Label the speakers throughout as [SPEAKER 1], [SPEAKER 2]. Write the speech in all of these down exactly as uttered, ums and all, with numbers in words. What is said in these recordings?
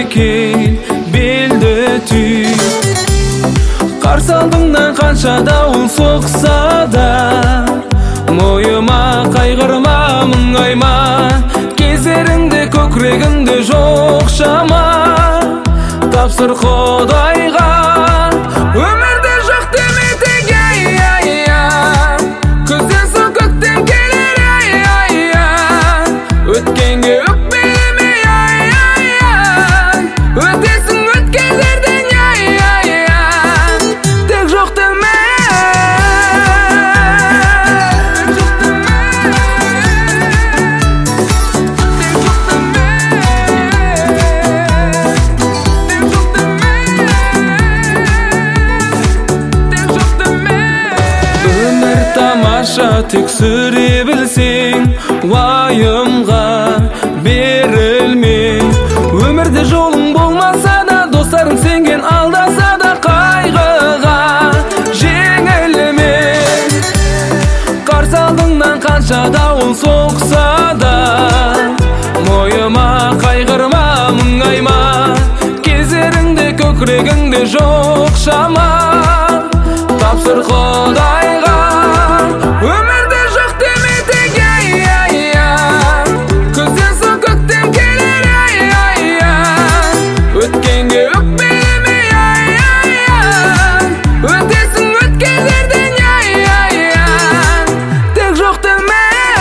[SPEAKER 1] кел, белді түй. Қарсы алдыңнан қанша дауыл соқса да, мойыма қайғырма, мұңайма, кездеріңде көкірегімде жоқ шама. Тапсыр Құдайға, өмірде жоқ деметек, күзден соң көктем келер, өткенге өкпелеме, өтесің өткендерден, тек жоқ деме. Тамаша, тек сүре білсең, уайымға берілме. Өмірде жолың болмаса да, достарың сенген алдаса да, қайғыға жеңілме. Қарсы алдыңнан қанша дауыл соқса да, мойыма қайғырма, мұңайма, кездеріңде көкірегіңде жоқ шама. Тапсыр Құдайға, өмірде жоқ деметек, күзден соң көктем келер, өткенге өкпелеме, өтесің өткендерден, тек жоқ деме.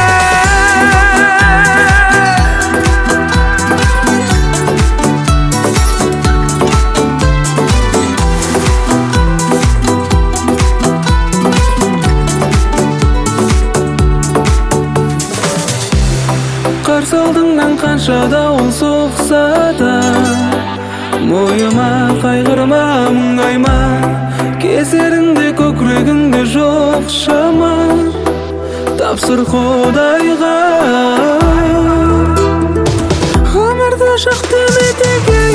[SPEAKER 1] Қарсы алдыңнан қанша дауыл соқса да, мойыма қайғырма, мұңайма, кездеріңде көкірегіңде жоқ шама. Тапсыр Құдайға, өмірде жоқ деметек.